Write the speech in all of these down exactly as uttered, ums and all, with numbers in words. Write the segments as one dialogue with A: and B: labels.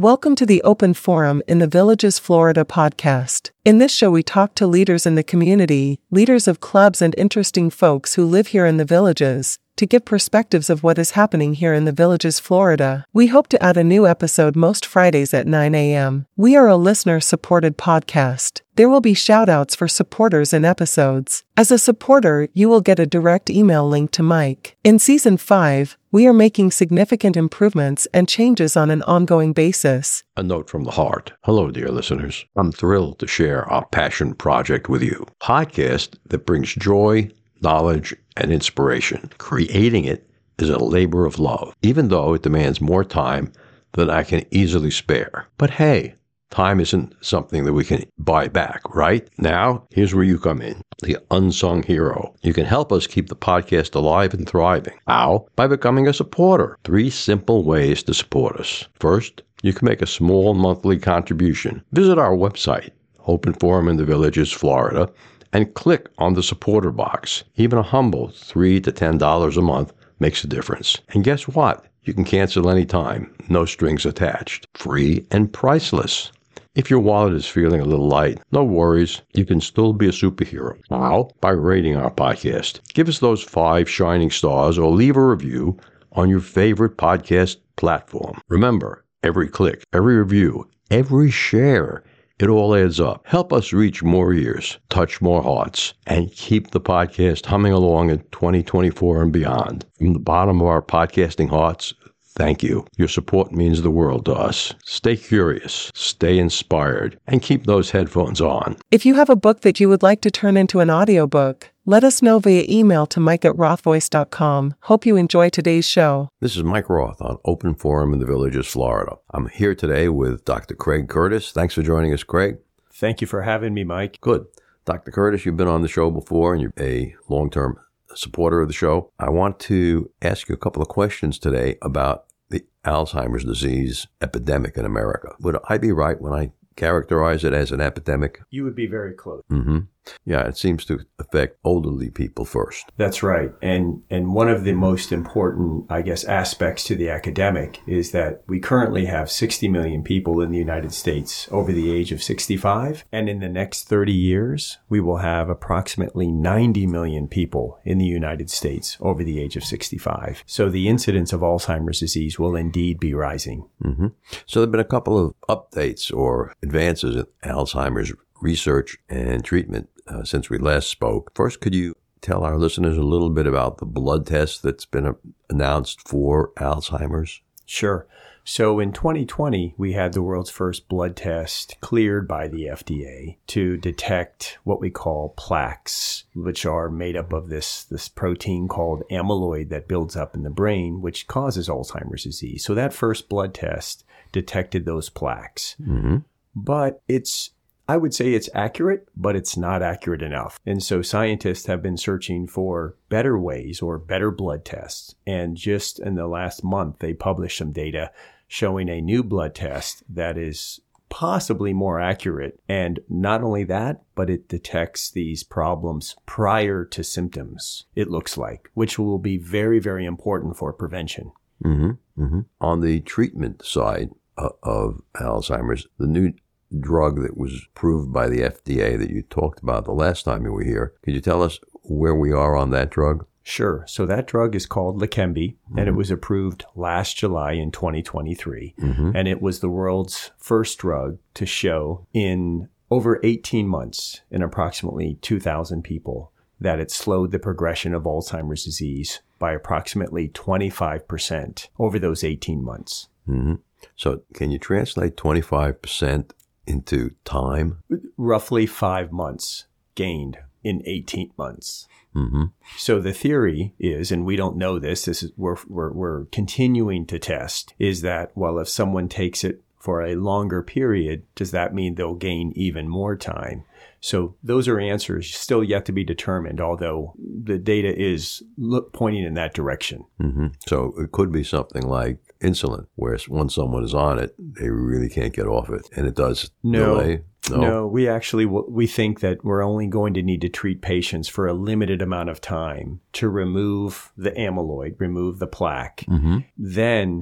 A: Welcome to the Open Forum in the Villages Florida podcast. In this show, we talk to leaders in the community, leaders of clubs, and interesting folks who live here in the Villages, to give perspectives of what is happening here in the Villages, Florida. We hope to add a new episode most Fridays at nine a.m. We are a listener-supported podcast. There will be shout-outs for supporters in episodes. As a supporter, you will get a direct email link to Mike. In Season five, we are making significant improvements and changes on an ongoing basis.
B: A note from the heart. Hello, dear listeners. I'm thrilled to share our passion project with you. Podcast that brings joy, knowledge, and inspiration. Creating it is a labor of love, even though it demands more time than I can easily spare. But hey, time isn't something that we can buy back, right? Now, here's where you come in, the unsung hero. You can help us keep the podcast alive and thriving. How? By becoming a supporter. Three simple ways to support us. First, you can make a small monthly contribution. Visit our website, Open Forum in the Villages, Florida, and click on the supporter box. Even a humble three to ten dollars a month makes a difference. And guess what? You can cancel anytime, no strings attached, free and priceless. If your wallet is feeling a little light, no worries. You can still be a superhero. How? By rating our podcast. Give us those five shining stars or leave a review on your favorite podcast platform. Remember, every click, every review, every share, it all adds up. Help us reach more ears, touch more hearts, and keep the podcast humming along in twenty twenty-four and beyond. From the bottom of our podcasting hearts, thank you. Your support means the world to us. Stay curious, stay inspired, and keep those headphones on.
A: If you have a book that you would like to turn into an audiobook, let us know via email to mike at rothvoice dot com. Hope you enjoy today's show.
B: This is Mike Roth on Open Forum in the Villages, Florida. I'm here today with Doctor Craig Curtis. Thanks for joining us, Craig.
C: Thank you for having me, Mike.
B: Good. Doctor Curtis, you've been on the show before, and you're a long-term supporter of the show. I want to ask you a couple of questions today about the Alzheimer's disease epidemic in America. Would I be right when I characterize it as an epidemic?
C: You would be very close.
B: Mm-hmm. Yeah, it seems to affect elderly people first.
C: That's right. And and one of the most important, I guess, aspects to the epidemic is that we currently have sixty million people in the United States over the age of sixty-five. And in the next thirty years, we will have approximately ninety million people in the United States over the age of sixty-five. So the incidence of Alzheimer's disease will indeed be rising.
B: Mm-hmm. So there have been a couple of updates or advances in Alzheimer's research and treatment uh, since we last spoke. First, could you tell our listeners a little bit about the blood test that's been uh, announced for Alzheimer's?
C: Sure. So in twenty twenty, we had the world's first blood test cleared by the F D A to detect what we call plaques, which are made up of this, this protein called amyloid that builds up in the brain, which causes Alzheimer's disease. So that first blood test detected those plaques.
B: Mm-hmm.
C: But it's, I would say it's accurate, but it's not accurate enough. And so scientists have been searching for better ways or better blood tests. And just in the last month, they published some data showing a new blood test that is possibly more accurate. And not only that, but it detects these problems prior to symptoms, it looks like, which will be very, very important for prevention.
B: Mm-hmm. Mm-hmm. On the treatment side uh, of Alzheimer's, the new drug that was approved by the F D A that you talked about the last time you were here, could you tell us where we are on that drug?
C: Sure. So that drug is called Leqembi, mm-hmm. and it was approved last July in twenty twenty-three. Mm-hmm. And it was the world's first drug to show in over eighteen months in approximately two thousand people that it slowed the progression of Alzheimer's disease by approximately twenty-five percent over those eighteen months.
B: Mm-hmm. So can you translate twenty-five percent into time?
C: Roughly five months gained in eighteen months.
B: Mm-hmm.
C: So the theory is, and we don't know this, this is we're, we're we're continuing to test, is that, well, if someone takes it for a longer period, does that mean they'll gain even more time? So those are answers still yet to be determined, although the data is look, pointing in that direction.
B: Mm-hmm. So it could be something like insulin, where once someone is on it, they really can't get off it, and it does
C: no,
B: delay. No,
C: no, we actually we think that we're only going to need to treat patients for a limited amount of time to remove the amyloid, remove the plaque.
B: Mm-hmm.
C: Then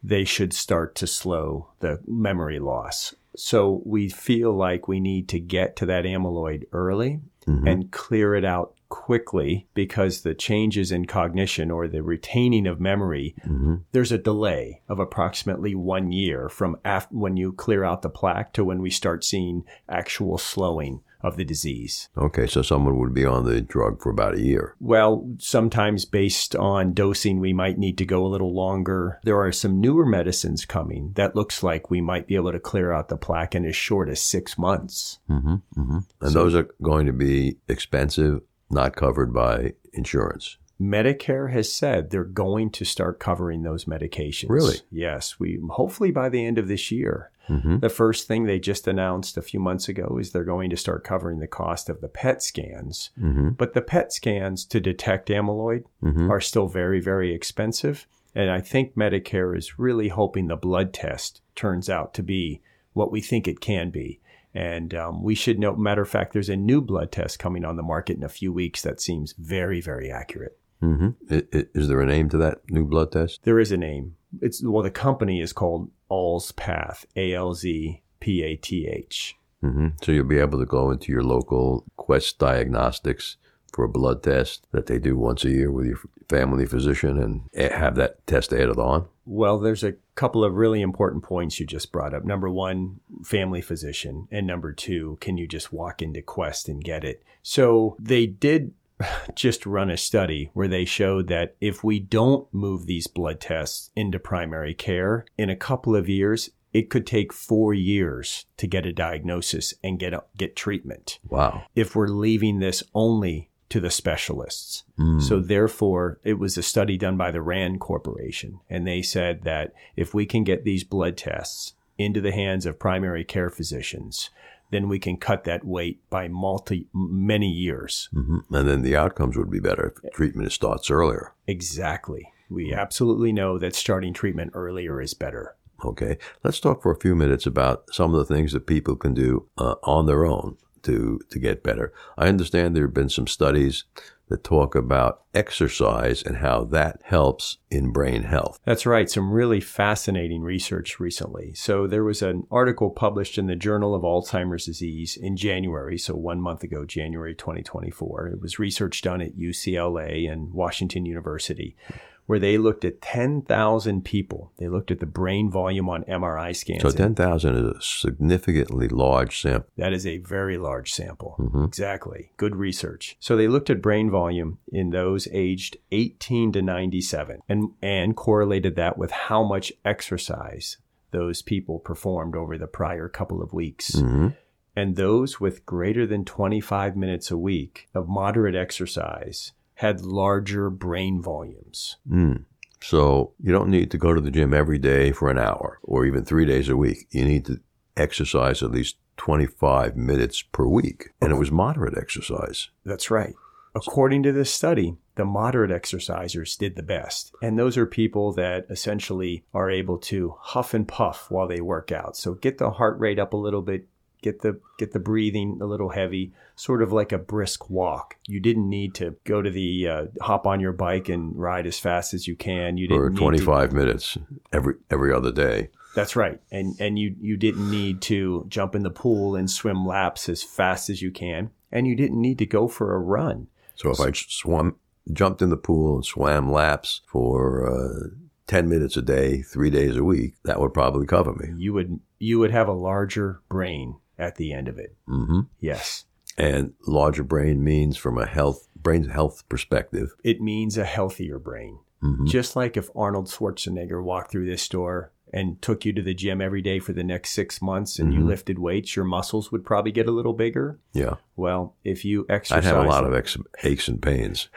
C: they should start to slow the memory loss. So we feel like we need to get to that amyloid early mm-hmm. and clear it out quickly, because the changes in cognition or the retaining of memory, mm-hmm. there's a delay of approximately one year from af- when you clear out the plaque to when we start seeing actual slowing of the disease.
B: Okay, so someone would be on the drug for about a year.
C: Well, sometimes based on dosing, we might need to go a little longer. There are some newer medicines coming that looks like we might be able to clear out the plaque in as short as six months.
B: Mm-hmm, mm-hmm. And so, those are going to be expensive, not covered by insurance.
C: Medicare has said they're going to start covering those medications.
B: Really?
C: Yes. We hopefully by the end of this year. Mm-hmm. The first thing they just announced a few months ago is they're going to start covering the cost of the P E T scans. Mm-hmm. But the P E T scans to detect amyloid mm-hmm. are still very, very expensive. And I think Medicare is really hoping the blood test turns out to be what we think it can be. And um, we should know, matter of fact, there's a new blood test coming on the market in a few weeks that seems very, very accurate.
B: Mm-hmm. Is, is there a name to that new blood test?
C: There is a name. It's well, the company is called ALZpath, A L Z P A T H.
B: Mm-hmm. So you'll be able to go into your local Quest Diagnostics for a blood test that they do once a year with your family physician and have that test added on?
C: Well, there's a couple of really important points you just brought up. Number one, family physician. And number two, can you just walk into Quest and get it? So they did just run a study where they showed that if we don't move these blood tests into primary care, in a couple of years, it could take four years to get a diagnosis and get a, get treatment.
B: Wow.
C: If we're leaving this only to the specialists. Mm. So therefore, it was a study done by the RAND Corporation. And they said that if we can get these blood tests into the hands of primary care physicians, then we can cut that wait by multi many years.
B: Mm-hmm. And then the outcomes would be better if treatment starts earlier.
C: Exactly. We absolutely know that starting treatment earlier is better.
B: Okay. Let's talk for a few minutes about some of the things that people can do uh, on their own to, to get better. I understand there have been some studies that talk about exercise and how that helps in brain health.
C: That's right. Some really fascinating research recently. So there was an article published in the Journal of Alzheimer's Disease in January, so one month ago, January twenty twenty-four. It was research done at U C L A and Washington University, where they looked at ten thousand people. They looked at the brain volume on M R I scans.
B: So ten thousand is a significantly large sample.
C: That is a very large sample. Mm-hmm. Exactly. Good research. So they looked at brain volume in those aged eighteen to ninety-seven and, and correlated that with how much exercise those people performed over the prior couple of weeks. Mm-hmm. And those with greater than twenty-five minutes a week of moderate exercise had larger brain volumes.
B: Mm. So you don't need to go to the gym every day for an hour or even three days a week. You need to exercise at least twenty-five minutes per week. And it was moderate exercise.
C: That's right. According to this study, the moderate exercisers did the best. And those are people that essentially are able to huff and puff while they work out. So get the heart rate up a little bit, get the get the breathing a little heavy, sort of like a brisk walk. You didn't need to go to the uh, hop on your bike and ride as fast as you can. You didn't
B: for
C: need
B: twenty-five
C: to,
B: minutes every every other day.
C: That's right. And and you you didn't need to jump in the pool and swim laps as fast as you can. And you didn't need to go for a run.
B: So if so, I swam, jumped in the pool and swam laps for uh, ten minutes a day, three days a week, that would probably cover me.
C: You would you would have a larger brain at the end of it. Mm-hmm. Yes.
B: And larger brain means from a health brain health perspective,
C: it means a healthier brain. Mm-hmm. Just like if Arnold Schwarzenegger walked through this door and took you to the gym every day for the next six months and mm-hmm. you lifted weights, your muscles would probably get a little bigger.
B: Yeah.
C: Well, if you exercise...
B: I'd have a lot of ex- aches and pains.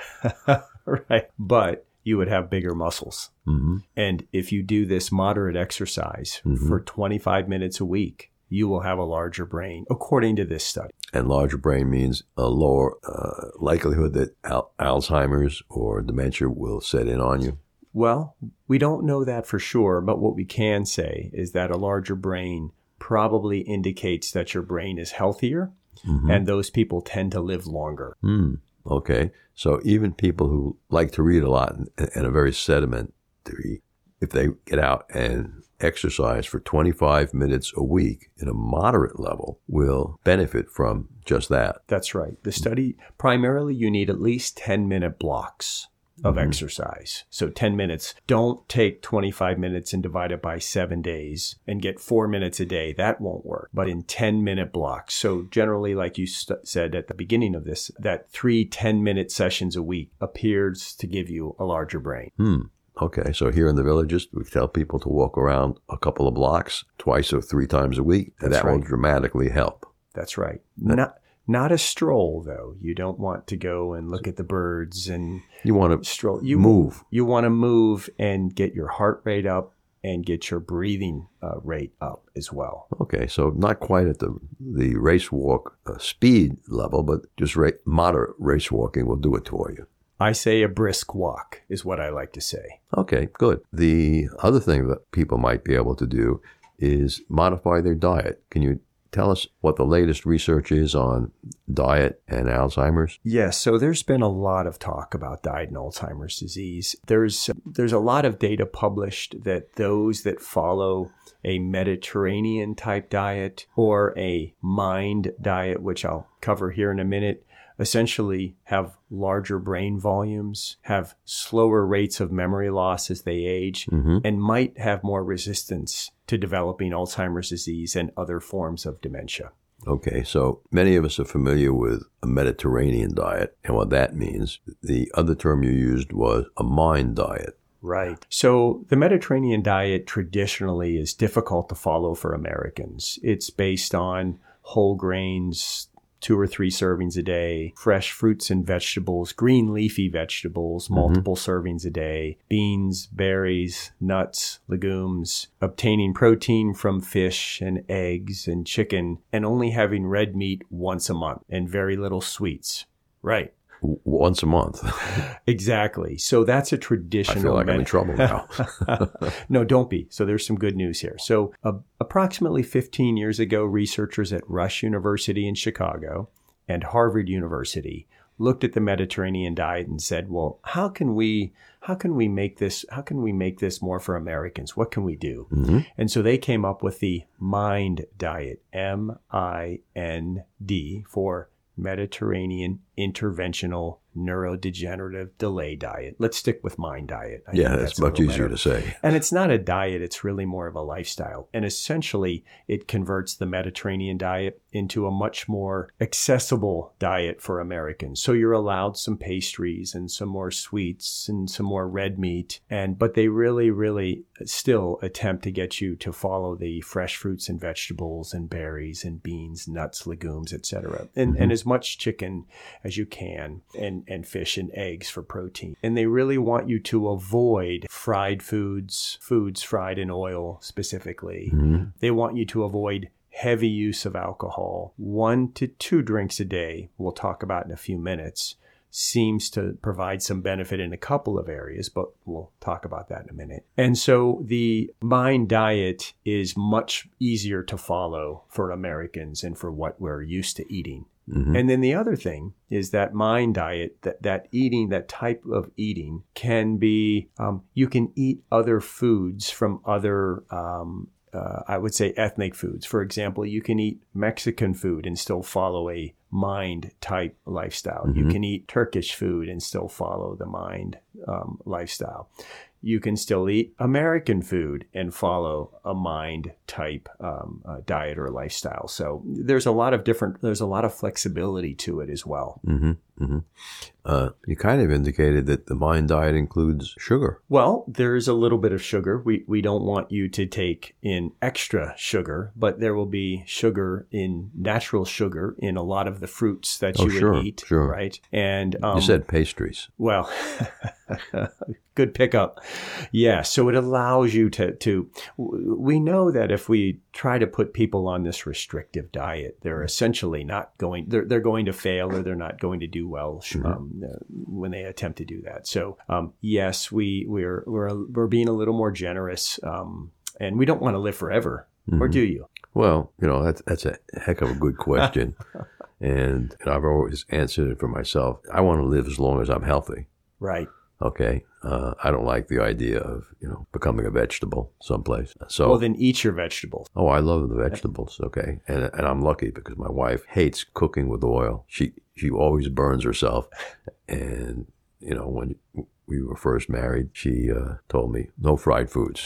C: Right. But you would have bigger muscles. Mm-hmm. And if you do this moderate exercise mm-hmm. for twenty-five minutes a week, you will have a larger brain, according to this study.
B: And larger brain means a lower uh, likelihood that al- Alzheimer's or dementia will set in on you?
C: Well, we don't know that for sure, but what we can say is that a larger brain probably indicates that your brain is healthier, mm-hmm. and those people tend to live longer.
B: Mm, okay. So even people who like to read a lot and, and are very sedimentary, if they get out and exercise for twenty-five minutes a week in a moderate level, will benefit from just that.
C: That's right. The study, primarily you need at least ten minute blocks of mm-hmm. exercise. So ten minutes. Don't take twenty-five minutes and divide it by seven days and get four minutes a day. That won't work. But in ten minute blocks. So generally, like you st- said at the beginning of this, that three ten minute sessions a week appears to give you a larger brain.
B: Hmm. Okay, so here in the Villages, we tell people to walk around a couple of blocks twice or three times a week, and
C: That's
B: that
C: right.
B: will dramatically help.
C: That's right. Not not a stroll, though. You don't want to go and look at the birds and
B: you want to
C: stroll. You
B: move.
C: You want to move and get your heart rate up and get your breathing uh, rate up as well.
B: Okay, so not quite at the the race walk uh, speed level, but just ra- moderate race walking will do it for you.
C: I say a brisk walk is what I like to say.
B: Okay, good. The other thing that people might be able to do is modify their diet. Can you tell us what the latest research is on diet and Alzheimer's?
C: Yes, so there's been a lot of talk about diet and Alzheimer's disease. There's there's a lot of data published that those that follow a Mediterranean type diet or a MIND diet, which I'll cover here in a minute, essentially have larger brain volumes, have slower rates of memory loss as they age, mm-hmm. and might have more resistance to developing Alzheimer's disease and other forms of dementia.
B: Okay, so many of us are familiar with a Mediterranean diet and what that means. The other term you used was a MIND diet.
C: Right. So the Mediterranean diet traditionally is difficult to follow for Americans. It's based on whole grains, two or three servings a day, fresh fruits and vegetables, green leafy vegetables, multiple mm-hmm. servings a day, beans, berries, nuts, legumes, obtaining protein from fish and eggs and chicken, and only having red meat once a month and very little sweets. Right.
B: Once a month.
C: Exactly. So that's a traditional.
B: I feel like med- I'm in trouble now.
C: No, don't be. So there's some good news here. So uh, approximately fifteen years ago, researchers at Rush University in Chicago and Harvard University looked at the Mediterranean diet and said, well, how can we how can we make this how can we make this more for Americans? What can we do? Mm-hmm. And so they came up with the MIND diet, M I N D, for Mediterranean Interventional Neurodegenerative Delay Diet. Let's stick with MIND diet. I
B: yeah, that's, that's much easier
C: better.
B: to say.
C: And it's not a diet, it's really more of a lifestyle. And essentially, it converts the Mediterranean diet into a much more accessible diet for Americans. So you're allowed some pastries and some more sweets and some more red meat. And but they really, really still attempt to get you to follow the fresh fruits and vegetables and berries and beans, nuts, legumes, et cetera. And, mm-hmm. and as much chicken as you can, and, and fish and eggs for protein. And they really want you to avoid fried foods, foods fried in oil specifically. Mm-hmm. They want you to avoid heavy use of alcohol. One to two drinks a day, we'll talk about in a few minutes, seems to provide some benefit in a couple of areas, but we'll talk about that in a minute. And so the MIND diet is much easier to follow for Americans and for what we're used to eating. Mm-hmm. And then the other thing is that MIND diet, that, that eating, that type of eating can be, um, you can eat other foods from other, um, uh, I would say ethnic foods. For example, you can eat Mexican food and still follow a MIND type lifestyle. Mm-hmm. You can eat Turkish food and still follow the MIND um, lifestyle. You can still eat American food and follow a MIND type um, uh, diet or lifestyle. So there's a lot of different, there's a lot of flexibility to it as well.
B: Mm-hmm. Mm-hmm. Uh, you kind of indicated that the MIND diet includes sugar.
C: Well, there's a little bit of sugar. We we don't want you to take in extra sugar, but there will be sugar in natural sugar in a lot of the fruits that
B: oh,
C: you would
B: sure,
C: eat,
B: sure.
C: right? And um,
B: you said pastries.
C: Well, good pickup. Yeah, so it allows you to to. We know that if we try to put people on this restrictive diet, they're essentially not going. They're they're going to fail, or they're not going to do well um, uh, when they attempt to do that. So um, yes, we we're we're we're being a little more generous, um, and we don't want to live forever, mm-hmm. or do you?
B: Well, you know that's that's a heck of a good question, and, and I've always answered it for myself. I want to live as long as I'm healthy.
C: Right.
B: Okay. Uh, I don't like the idea of, you know, becoming a vegetable someplace. So,
C: well, then eat your vegetables.
B: Oh, I love the vegetables. Okay. And and I'm lucky because my wife hates cooking with oil. She, she always burns herself. And, you know, when we were first married, she uh, told me no fried foods.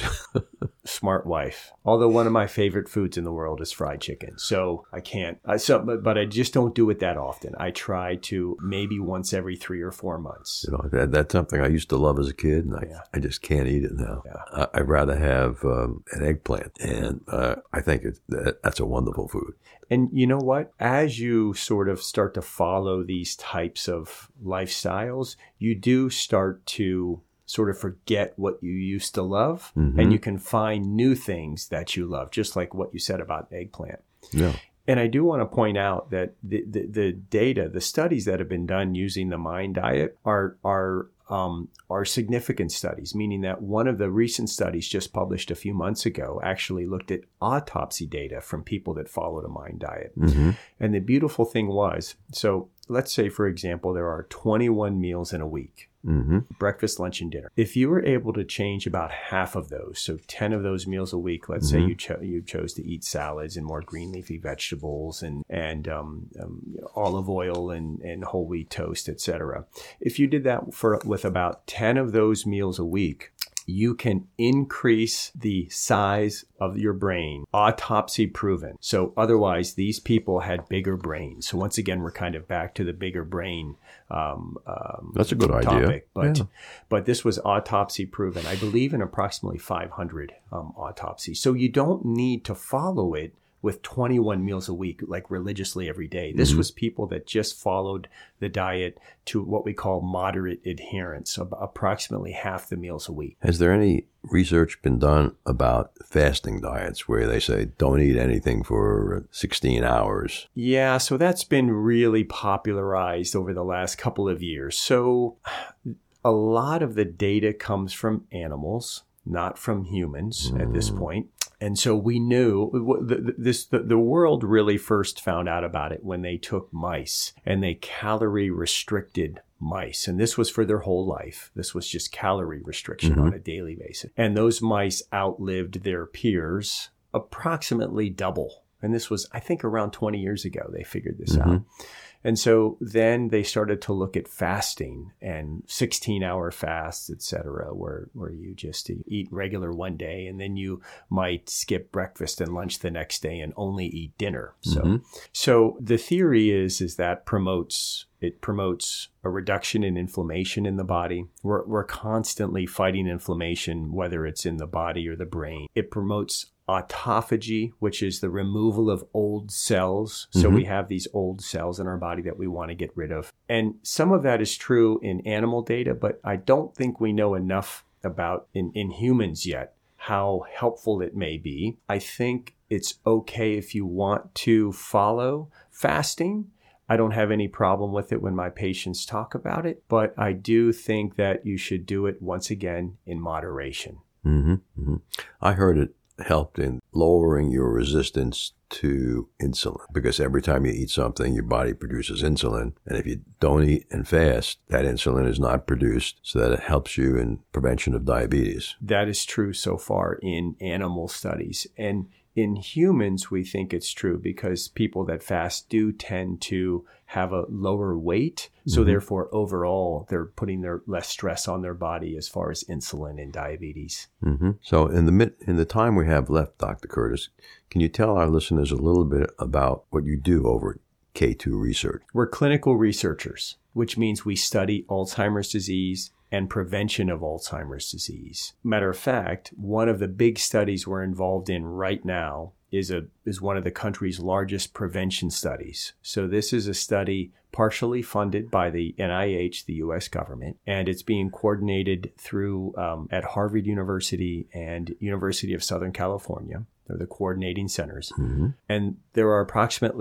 C: Smart wife. Although one of my favorite foods in the world is fried chicken, so I can't. I, so, but, but I just don't do it that often. I try to maybe once every three or four months.
B: You know, that, that's something I used to love as a kid, and I, yeah. I just can't eat it now. Yeah. I, I'd rather have um, an eggplant, and uh, I think it's, that, that's a wonderful food.
C: And you know what? As you sort of start to follow these types of lifestyles, you do start to sort of forget what you used to love, mm-hmm. and you can find new things that you love, just like what you said about eggplant.
B: Yeah.
C: And I do want to point out that the, the, the data, the studies that have been done using the MIND diet are are um, are significant studies, meaning that one of the recent studies just published a few months ago actually looked at autopsy data from people that followed a MIND diet.
B: Mm-hmm.
C: And the beautiful thing was, so let's say, for example, there are twenty-one meals in a week.
B: Mm-hmm.
C: Breakfast, lunch, and dinner. If you were able to change about half of those, so ten of those meals a week, let's
B: mm-hmm.
C: say you, cho- you chose to eat salads and more green leafy vegetables and, and um, um, you know, olive oil and, and whole wheat toast, et cetera. If you did that for with about ten of those meals a week, you can increase the size of your brain, autopsy proven. So otherwise, these people had bigger brains. So once again, we're kind of back to the bigger brain um, um,
B: That's a good
C: topic.
B: idea.
C: But,
B: yeah.
C: but this was autopsy proven, I believe, in approximately five hundred um, autopsies. So you don't need to follow it with twenty-one meals a week, like religiously every day. This mm-hmm. was people that just followed the diet to what we call moderate adherence, so approximately half the meals a week.
B: Has there any research been done about fasting diets where they say don't eat anything for sixteen hours?
C: Yeah, so that's been really popularized over the last couple of years. So a lot of the data comes from animals, not from humans mm. at this point. And so we knew this, the, the world really first found out about it when they took mice and they calorie restricted mice. And this was for their whole life. This was just calorie restriction mm-hmm. on a daily basis. And those mice outlived their peers approximately double. And this was, I think, around twenty years ago, they figured this mm-hmm. out. And so then they started to look at fasting and sixteen hour fasts, et cetera, where, where you just eat regular one day and then you might skip breakfast and lunch the next day and only eat dinner. So,
B: mm-hmm.
C: so the theory is, is that promotes, it promotes a reduction in inflammation in the body. We're, we're constantly fighting inflammation, whether it's in the body or the brain. It promotes autophagy, which is the removal of old cells. So mm-hmm. we have these old cells in our body that we want to get rid of. And some of that is true in animal data, but I don't think we know enough about in, in humans yet how helpful it may be. I think it's okay if you want to follow fasting. I don't have any problem with it when my patients talk about it, but I do think that you should do it once again in moderation.
B: Mm-hmm. Mm-hmm. I heard it helped in lowering your resistance to insulin, because every time you eat something, your body produces insulin. And if you don't eat and fast, that insulin is not produced, so that it helps you in prevention of diabetes.
C: That is true so far in animal studies. And in humans, we think it's true because people that fast do tend to have a lower weight. So mm-hmm. therefore, overall, they're putting their less stress on their body as far as insulin and diabetes.
B: Mm-hmm. So in the mid, in the time we have left, Doctor Curtis, can you tell our listeners a little bit about what you do over at K two Research?
C: We're clinical researchers, which means we study Alzheimer's disease and prevention of Alzheimer's disease. Matter of fact, one of the big studies we're involved in right now is a is one of the country's largest prevention studies. So this is a study partially funded by the N I H, the U S government, and it's being coordinated through um, at Harvard University and University of Southern California. They're the coordinating centers.
B: Mm-hmm.
C: And there are approximately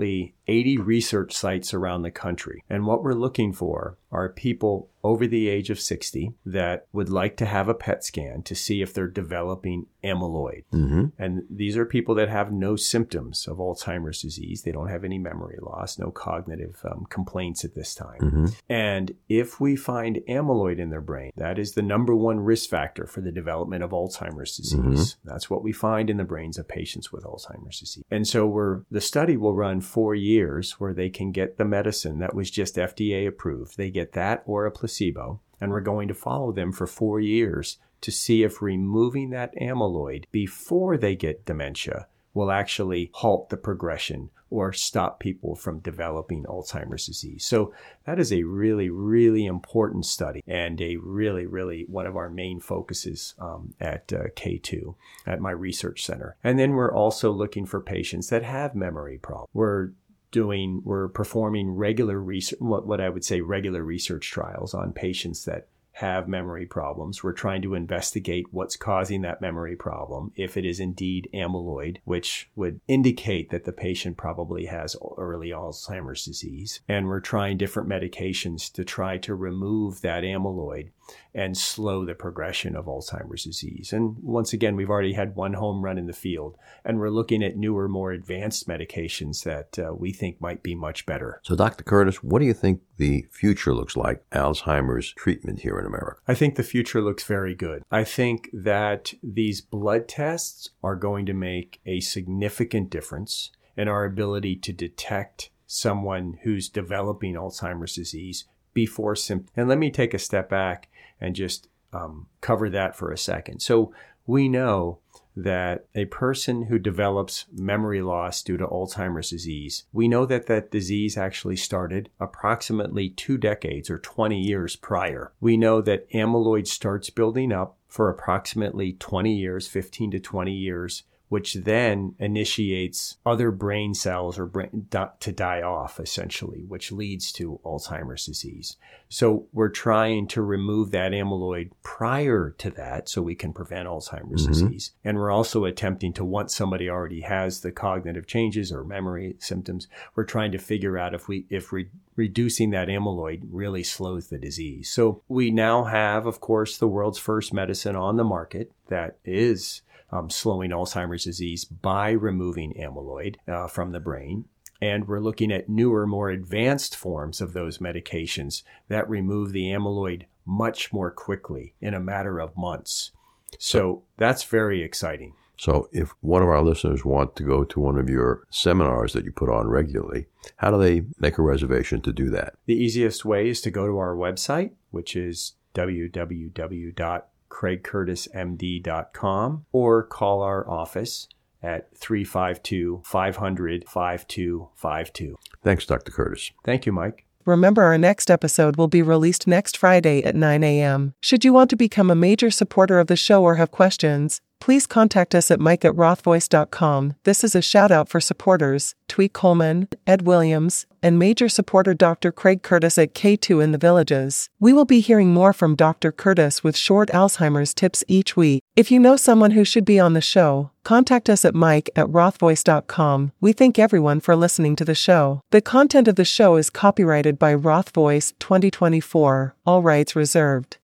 C: eighty research sites around the country. And what we're looking for are people over the age of sixty that would like to have a P E T scan to see if they're developing amyloid.
B: Mm-hmm.
C: And these are people that have no symptoms of Alzheimer's disease. They don't have any memory loss, no cognitive um, complaints at this time.
B: Mm-hmm.
C: And if we find amyloid in their brain, that is the number one risk factor for the development of Alzheimer's disease. Mm-hmm. That's what we find in the brains of patients with Alzheimer's disease. And so we're, the study will run four years where they can get the medicine that was just F D A approved. They get that or a placebo, and we're going to follow them for four years to see if removing that amyloid before they get dementia will actually halt the progression or stop people from developing Alzheimer's disease. So that is a really, really important study and a really, really one of our main focuses um, at uh, K two, at my research center. And then we're also looking for patients that have memory problems. We're doing, we're performing regular research, what, what I would say regular research trials on patients that have memory problems. We're trying to investigate what's causing that memory problem, if it is indeed amyloid, which would indicate that the patient probably has early Alzheimer's disease. And we're trying different medications to try to remove that amyloid and slow the progression of Alzheimer's disease. And once again, we've already had one home run in the field, and we're looking at newer, more advanced medications that uh, we think might be much better.
B: So, Doctor Curtis, what do you think the future looks like, Alzheimer's treatment here in America?
C: I think the future looks very good. I think that these blood tests are going to make a significant difference in our ability to detect someone who's developing Alzheimer's disease before symptoms. And let me take a step back and just um, cover that for a second. So we know that a person who develops memory loss due to Alzheimer's disease, we know that that disease actually started approximately two decades or twenty years prior. We know that amyloid starts building up for approximately twenty years, fifteen to twenty years, which then initiates other brain cells or brain to die off, essentially, which leads to Alzheimer's disease. So we're trying to remove that amyloid prior to that so we can prevent Alzheimer's mm-hmm. disease. And we're also attempting to, once somebody already has the cognitive changes or memory symptoms, we're trying to figure out if we if re- reducing that amyloid really slows the disease. So we now have, of course, the world's first medicine on the market that is Um, slowing Alzheimer's disease by removing amyloid uh, from the brain. And we're looking at newer, more advanced forms of those medications that remove the amyloid much more quickly in a matter of months. So that's very exciting.
B: So if one of our listeners want to go to one of your seminars that you put on regularly, how do they make a reservation to do that?
C: The easiest way is to go to our website, which is w w w dot craig curtis m d dot com, or call our office at three five two, five hundred, five two five two.
B: Thanks, Doctor Curtis.
C: Thank you, Mike.
A: Remember, our next episode will be released next Friday at nine a.m. Should you want to become a major supporter of the show or have questions, please contact us at mike at rothvoice dot com. This is a shout out for supporters Twee Coleman, Ed Williams, and major supporter Doctor Craig Curtis at K two in the Villages. We will be hearing more from Doctor Curtis with short Alzheimer's tips each week. If you know someone who should be on the show, contact us at mike at rothvoice dot com. We thank everyone for listening to the show. The content of the show is copyrighted by Rothvoice twenty twenty-four, all rights reserved.